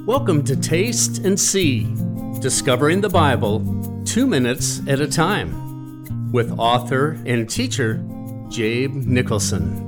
Welcome to Taste and See, discovering the Bible 2 minutes at a time, with author and teacher Jabe Nicholson.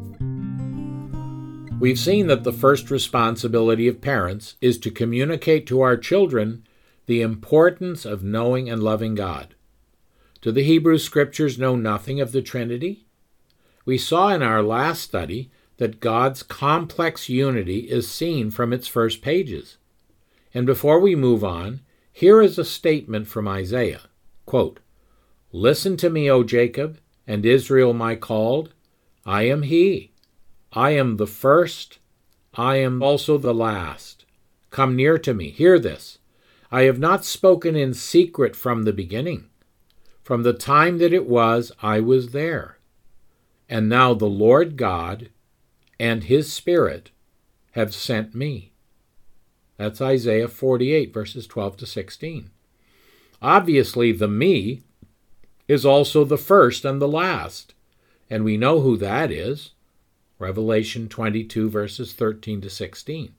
We've seen that the first responsibility of parents is to communicate to our children the importance of knowing and loving God. Do the Hebrew Scriptures know nothing of the Trinity? We saw in our last study that God's complex unity is seen from its first pages. And before we move on, here is a statement from Isaiah. Quote, "Listen to me, O Jacob, and Israel my called. I am he. I am the first. I am also the last. Come near to me. Hear this. I have not spoken in secret from the beginning. From the time that it was, I was there. And now the Lord God and his Spirit have sent me." That's Isaiah 48, verses 12 to 16. Obviously, the me is also the first and the last, and we know who that is. Revelation 22, verses 13 to 16.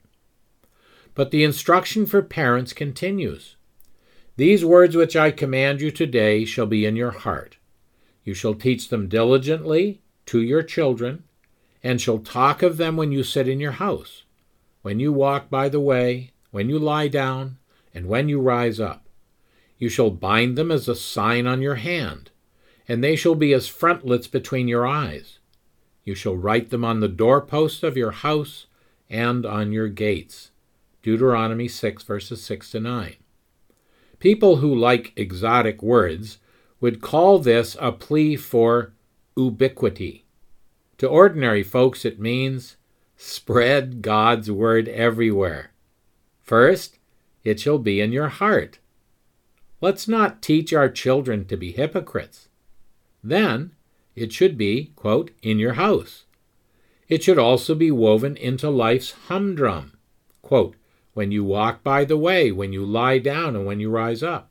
But the instruction for parents continues. "These words which I command you today shall be in your heart. You shall teach them diligently to your children, and shall talk of them when you sit in your house, when you walk by the way, when you lie down, and when you rise up. You shall bind them as a sign on your hand, and they shall be as frontlets between your eyes. You shall write them on the doorposts of your house and on your gates." Deuteronomy 6, verses 6 to 9. People who like exotic words would call this a plea for ubiquity. To ordinary folks, it means spread God's word everywhere. First, it shall be in your heart. Let's not teach our children to be hypocrites. Then, it should be, quote, in your house. It should also be woven into life's humdrum, quote, when you walk by the way, when you lie down, and when you rise up.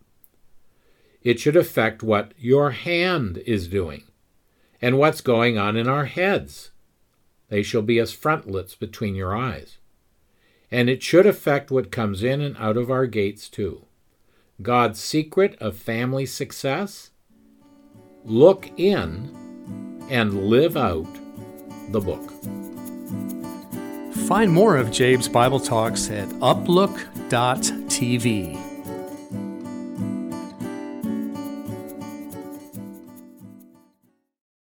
It should affect what your hand is doing and what's going on in our heads. They shall be as frontlets between your eyes. And it should affect what comes in and out of our gates too. God's secret of family success? Look in and live out the book. Find more of Jabe's Bible Talks at uplook.tv.